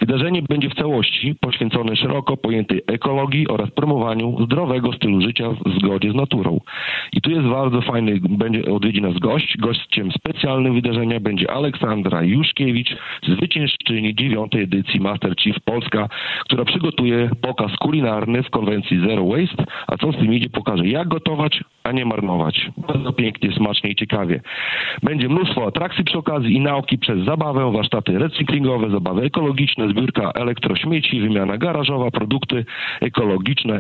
Wydarzenie będzie w całości poświęcone szeroko pojętej ekologii oraz promowaniu zdrowego stylu życia w zgodzie z naturą. I tu jest bardzo fajny, będzie odwiedzi nas gość. Gościem specjalnym wydarzenia będzie Aleksandra Juszkiewicz, zwyciężczyni 9. edycji Master Chief Polska, która przygotuje pokaz kulinarny w konwencji Zero Waste, a co z tym idzie, pokaże jak gotować, a nie marnować. Bardzo pięknie, smacznie i ciekawie. Będzie mnóstwo atrakcji przy okazji i nauki przez zabawę, warsztaty recyklingowe, zabawy ekologiczne, zbiórka elektrośmieci, wymiana garażowa, produkty ekologiczne